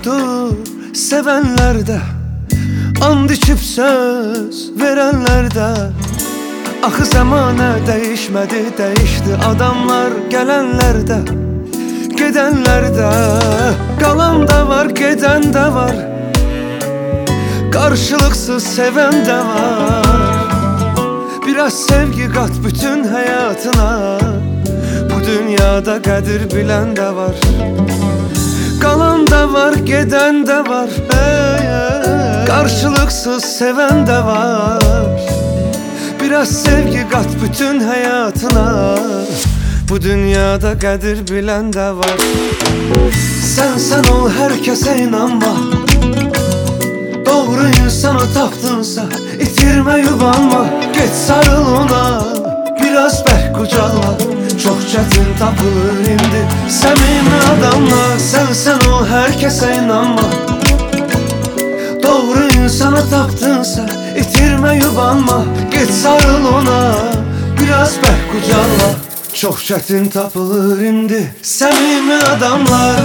yoxdur sevənlərdə, and içib söz verənlərdə. Axı zəmanə dəyişmədi, dəyişdi adamlar gələnlərdə, gedənlərdə. Qalan da var, gedən də var, qarşılıqsız sevən də var. Biraz sevgi qat bütün həyatına, bu dünyada qədir bilən də var. Qalan da var, gedən də var, qarşılıqsız sevən də var. Biraz sevgi qat bütün həyatına, bu dünyada qədir bilən də var. Sən ol, hər kəsə inanma, doğru insanı tapdınsa itirmə, yubanma. Get sarıl ona, biraz bərk qucaqla, çox çətin tapılır indi səmimi adamlar. Sən ol, hər kəsə inanma, doğru insanı tapdınsa itirmə, yubanma. Get sarıl ona, biraz bərk qucaqla, çox çətin tapılır indi səmimi adamlar.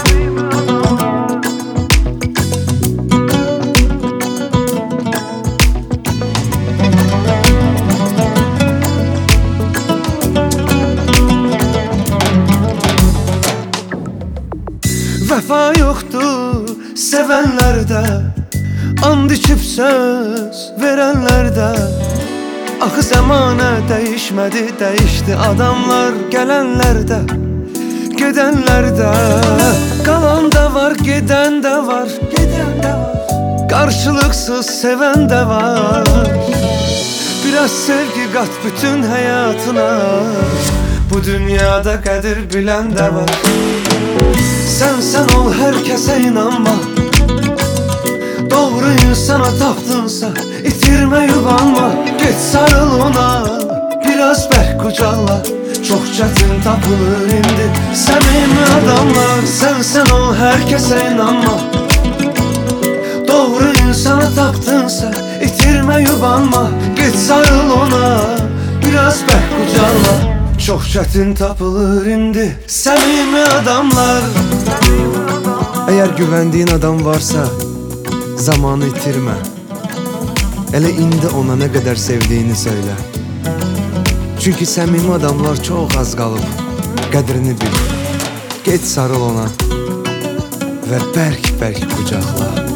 Vəfa yoxdur sevənlərdə, and içib söz verənlərdə. Axı zəmanə dəyişmədi, dəyişdi adamlar gələnlərdə, gedənlərdə. Qalan da var, gedən də var, qarşılıqsız sevən də var. Biraz sevgi qat bütün həyatına, bu dünyada qədir bilən də var. Sən ol, hər kəsə inanma, doğru insana tapdınsa itirmə, yubanma. Get sarıl ona, biraz bərk qucaqla, çox çətin tapılır indi səmimi adamlar. Sən ol, hər kəsə inanma, doğru insana tapdınsa itirmə, yubanma. Get sarıl ona, biraz bərk qucaqla, çox çətin tapılır indi səmimi adamlar. Əgər güvəndiyin adam varsa, zamanı itirmə. Elə indi ona nə qədər sevdiyini söylə. Çünki səmimi adamlar çox az qalıb, qədrini bil. Get sarıl ona və bərk-bərk qucaqla.